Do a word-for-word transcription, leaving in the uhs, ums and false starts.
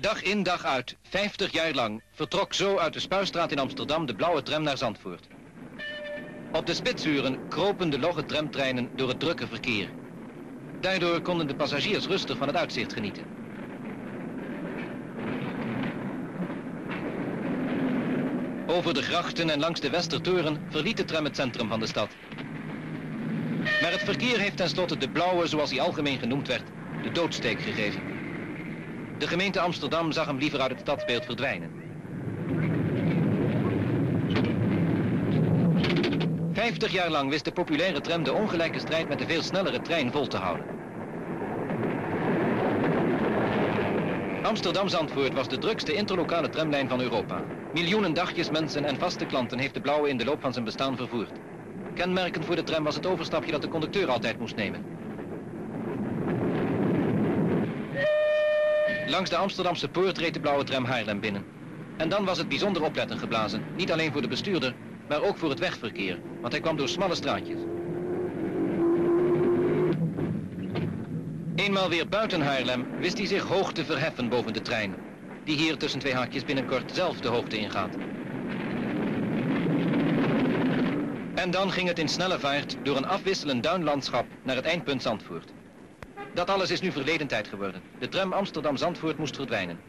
Dag in dag uit, vijftig jaar lang, vertrok zo uit de Spuistraat in Amsterdam de blauwe tram naar Zandvoort. Op de spitsuren kropen de logge tramtreinen door het drukke verkeer. Daardoor konden de passagiers rustig van het uitzicht genieten. Over de grachten en langs de Westertoren verliet de tram het centrum van de stad. Maar het verkeer heeft tenslotte de blauwe, zoals hij algemeen genoemd werd, de doodsteek gegeven. De gemeente Amsterdam zag hem liever uit het stadsbeeld verdwijnen. Vijftig jaar lang wist de populaire tram de ongelijke strijd met de veel snellere trein vol te houden. Amsterdam-Zandvoort was de drukste interlokale tramlijn van Europa. Miljoenen dagjesmensen en vaste klanten heeft de blauwe in de loop van zijn bestaan vervoerd. Kenmerkend voor de tram was het overstapje dat de conducteur altijd moest nemen. Langs de Amsterdamse poort reed de blauwe tram Haarlem binnen. En dan was het bijzonder opletten geblazen. Niet alleen voor de bestuurder, maar ook voor het wegverkeer. Want hij kwam door smalle straatjes. Eenmaal weer buiten Haarlem wist hij zich hoog te verheffen boven de trein. Die hier tussen twee haakjes binnenkort zelf de hoogte ingaat. En dan ging het in snelle vaart door een afwisselend duinlandschap naar het eindpunt Zandvoort. Dat alles is nu verleden tijd geworden. De tram Amsterdam-Zandvoort moest verdwijnen.